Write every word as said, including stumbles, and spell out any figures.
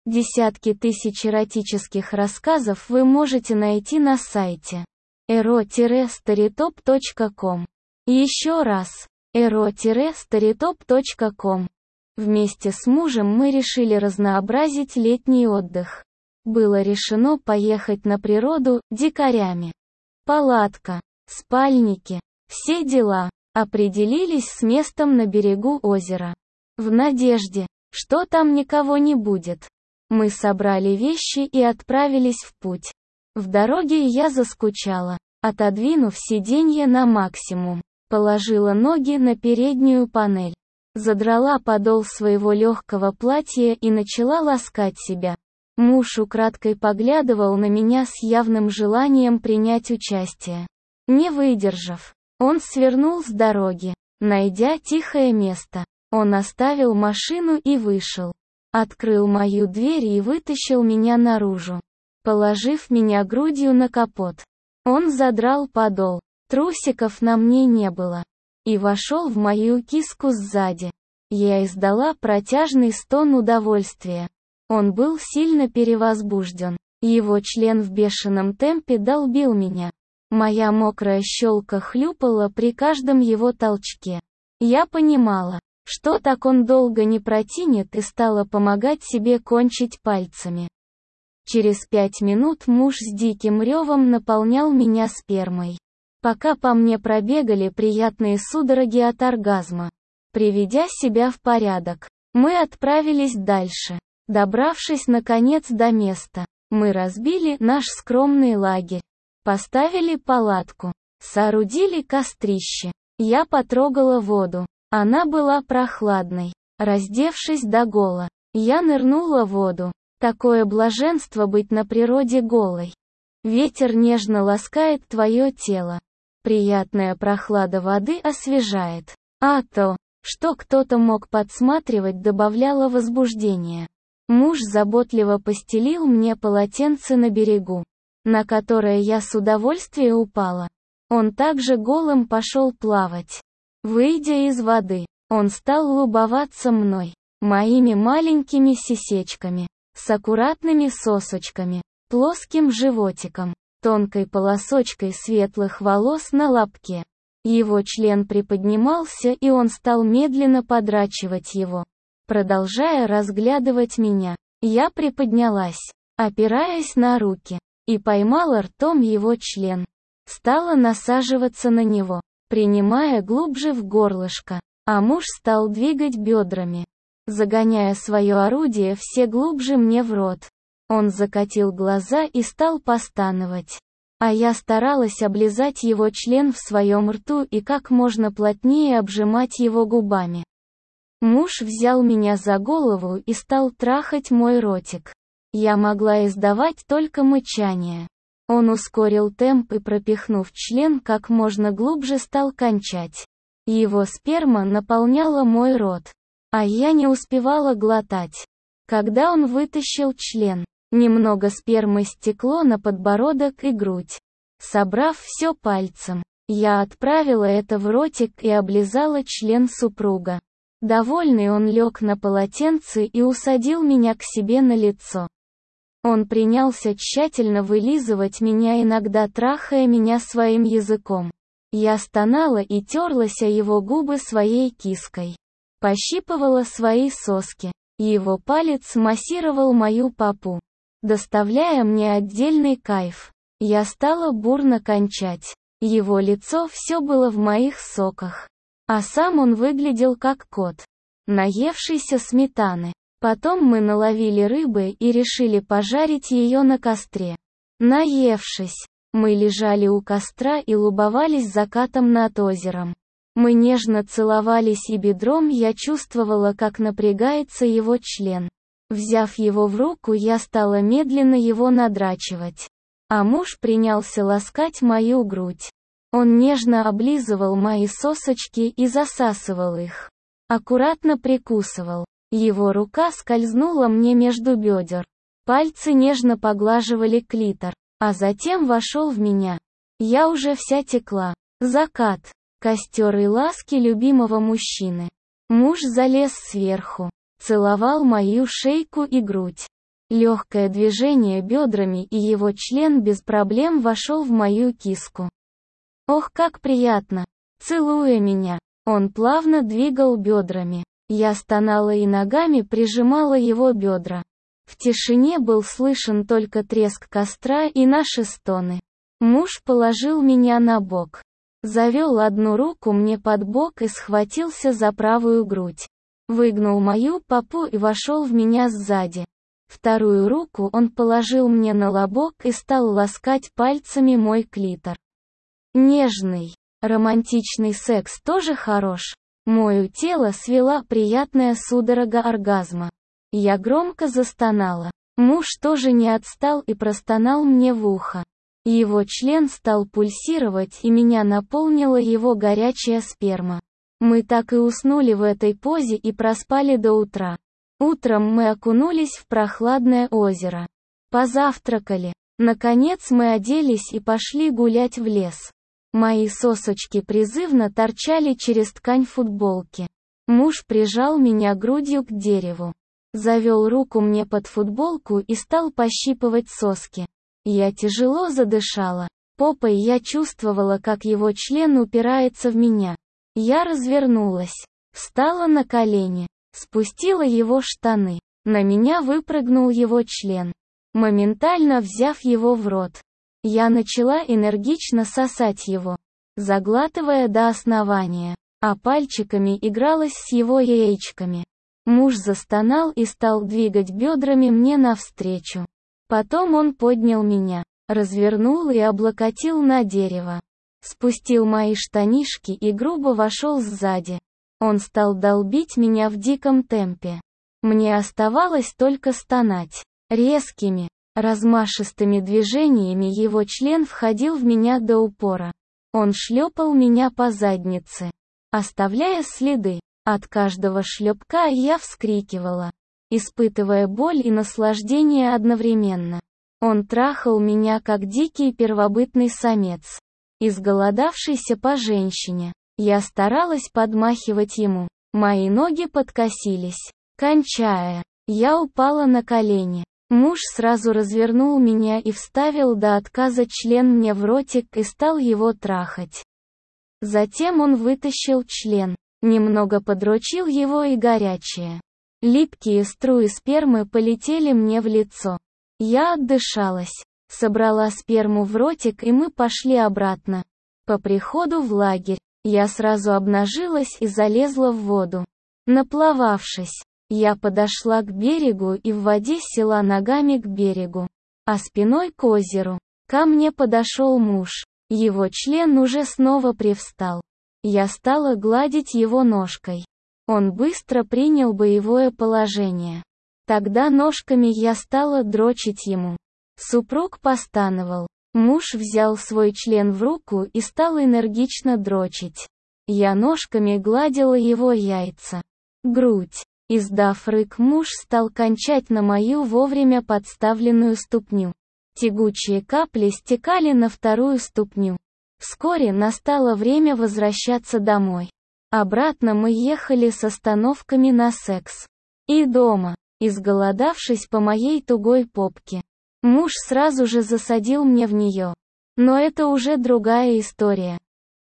Десятки тысяч эротических рассказов вы можете найти на сайте эро старитоп точка ком. Еще раз, эро старитоп точка ком. Вместе с мужем мы решили разнообразить летний отдых. Было решено поехать на природу дикарями. Палатка, спальники, все дела. Определились с местом на берегу озера. В надежде, что там никого не будет. Мы собрали вещи и отправились в путь. В дороге я заскучала, отодвинув сиденье на максимум, положила ноги на переднюю панель, задрала подол своего легкого платья и начала ласкать себя. Муж украдкой поглядывал на меня с явным желанием принять участие. Не выдержав, он свернул с дороги, найдя тихое место. Он оставил машину и вышел. Открыл мою дверь и вытащил меня наружу, положив меня грудью на капот. Он задрал подол, трусиков на мне не было, и вошел в мою киску сзади. Я издала протяжный стон удовольствия. Он был сильно перевозбужден. Его член в бешеном темпе долбил меня. Моя мокрая щелка хлюпала при каждом его толчке. Я понимала, что так он долго не протянет, и стала помогать себе кончить пальцами. Через пять минут муж с диким ревом наполнял меня спермой, пока по мне пробегали приятные судороги от оргазма. Приведя себя в порядок, мы отправились дальше. Добравшись наконец до места, мы разбили наш скромный лагерь, поставили палатку, соорудили кострище. Я потрогала воду. Она была прохладной. Раздевшись догола, я нырнула в воду. Такое блаженство быть на природе голой. Ветер нежно ласкает твое тело. Приятная прохлада воды освежает. А то, что кто-то мог подсматривать, добавляло возбуждения. Муж заботливо постелил мне полотенце на берегу, на которое я с удовольствием упала. Он также голым пошел плавать. Выйдя из воды, он стал любоваться мной, моими маленькими сисечками, с аккуратными сосочками, плоским животиком, тонкой полосочкой светлых волос на лобке. Его член приподнимался, и он стал медленно подрачивать его. Продолжая разглядывать меня, я приподнялась, опираясь на руки, и поймала ртом его член. Стала насаживаться на него, принимая глубже в горлышко, а муж стал двигать бедрами, загоняя свое орудие все глубже мне в рот. Он закатил глаза и стал постановать. А я старалась облизать его член в своем рту и как можно плотнее обжимать его губами. Муж взял меня за голову и стал трахать мой ротик. Я могла издавать только мычание. Он ускорил темп и, пропихнув член как можно глубже, стал кончать. Его сперма наполняла мой рот, а я не успевала глотать. Когда он вытащил член, немного спермы стекло на подбородок и грудь. Собрав все пальцем, я отправила это в ротик и облизала член супруга. Довольный, он лег на полотенце и усадил меня к себе на лицо. Он принялся тщательно вылизывать меня, иногда трахая меня своим языком. Я стонала и терлась о его губы своей киской. Пощипывала свои соски. Его палец массировал мою попу, доставляя мне отдельный кайф. Я стала бурно кончать. Его лицо все было в моих соках. А сам он выглядел как кот, наевшийся сметаны. Потом мы наловили рыбы и решили пожарить ее на костре. Наевшись, мы лежали у костра и любовались закатом над озером. Мы нежно целовались, и бедром я чувствовала, как напрягается его член. Взяв его в руку, я стала медленно его надрачивать. А муж принялся ласкать мою грудь. Он нежно облизывал мои сосочки и засасывал их. Аккуратно прикусывал. Его рука скользнула мне между бедер. Пальцы нежно поглаживали клитор, а затем вошел в меня. Я уже вся текла. Закат. Костер и ласки любимого мужчины. Муж залез сверху, целовал мою шейку и грудь. Легкое движение бедрами, и его член без проблем вошел в мою киску. Ох, как приятно! Целуя меня, он плавно двигал бедрами. Я стонала и ногами прижимала его бедра. В тишине был слышен только треск костра и наши стоны. Муж положил меня на бок. Завел одну руку мне под бок и схватился за правую грудь. Выгнул мою попу и вошел в меня сзади. Вторую руку он положил мне на лобок и стал ласкать пальцами мой клитор. Нежный, романтичный секс тоже хорош. Мое тело свела приятная судорога оргазма. Я громко застонала. Муж тоже не отстал и простонал мне в ухо. Его член стал пульсировать, и меня наполнила его горячая сперма. Мы так и уснули в этой позе и проспали до утра. Утром мы окунулись в прохладное озеро. Позавтракали. Наконец мы оделись и пошли гулять в лес. Мои сосочки призывно торчали через ткань футболки. Муж прижал меня грудью к дереву. Завел руку мне под футболку и стал пощипывать соски. Я тяжело задышала. Попой я чувствовала, как его член упирается в меня. Я развернулась. Встала на колени. Спустила его штаны. На меня выпрыгнул его член. Моментально взяв его в рот, я начала энергично сосать его, заглатывая до основания, а пальчиками игралась с его яичками. Муж застонал и стал двигать бедрами мне навстречу. Потом он поднял меня, развернул и облокотил на дерево. Спустил мои штанишки и грубо вошел сзади. Он стал долбить меня в диком темпе. Мне оставалось только стонать. Резкими, размашистыми движениями его член входил в меня до упора. Он шлепал меня по заднице, оставляя следы. От каждого шлепка я вскрикивала, испытывая боль и наслаждение одновременно. Он трахал меня как дикий первобытный самец, изголодавшийся по женщине. Я старалась подмахивать ему. Мои ноги подкосились. Кончая, я упала на колени. Муж сразу развернул меня и вставил до отказа член мне в ротик и стал его трахать. Затем он вытащил член, немного подрочил его и горячее. Липкие струи спермы полетели мне в лицо. Я отдышалась, собрала сперму в ротик, и мы пошли обратно. По приходу в лагерь, я сразу обнажилась и залезла в воду. Наплававшись, я подошла к берегу и в воде села ногами к берегу, а спиной к озеру. Ко мне подошел муж. Его член уже снова привстал. Я стала гладить его ножкой. Он быстро принял боевое положение. Тогда ножками я стала дрочить ему. Супруг постановал. Муж взял свой член в руку и стал энергично дрочить. Я ножками гладила его яйца, грудь. Издав рык, муж стал кончать на мою вовремя подставленную ступню. Тягучие капли стекали на вторую ступню. Вскоре настало время возвращаться домой. Обратно мы ехали с остановками на секс. И дома, изголодавшись по моей тугой попке, муж сразу же засадил мне в нее. Но это уже другая история.